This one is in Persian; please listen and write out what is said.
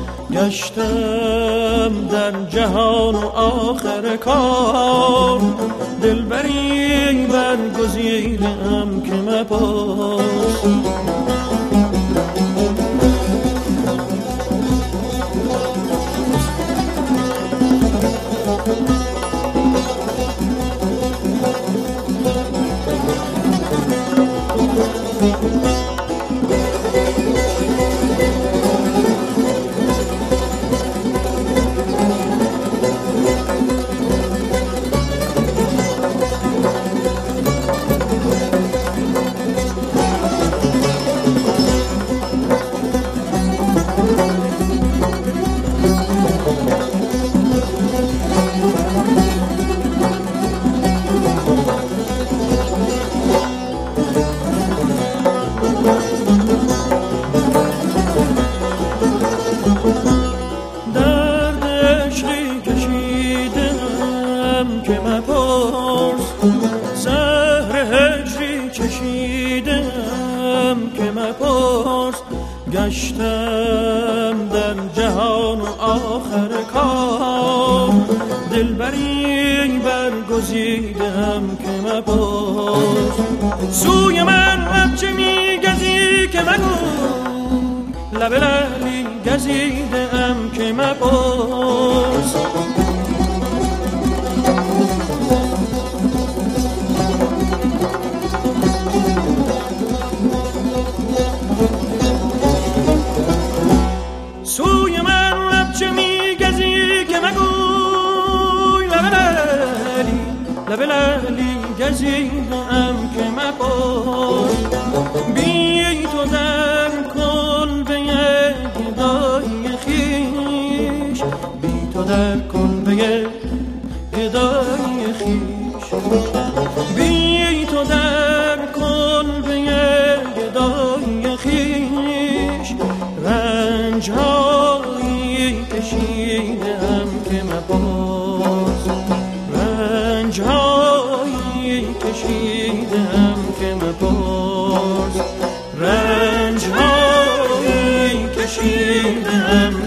گشتم در جهان و آخر کار، دلبری برگزیدم که مپرس. که مپرس، زهر هجری چشیدم که مپرس. گشتم در جهان و آخر کار، دلبری برگزیدم که مپرس. سوی من لبچه میگزی که مگو، لب لعلی گزیدم که مپرس. سوی من لبچه میگزی که مگوی، لب لعلی گزیدم که مپرس. بی تو در کلبه گدای خویش، بی تو در کلبه گدای خویش، بی تو در کلبه گدای خویش. رنج‌هایی کشیدم که مپرس، رنج‌هایی کشیدم که مپرس، رنج‌هایی کشیدم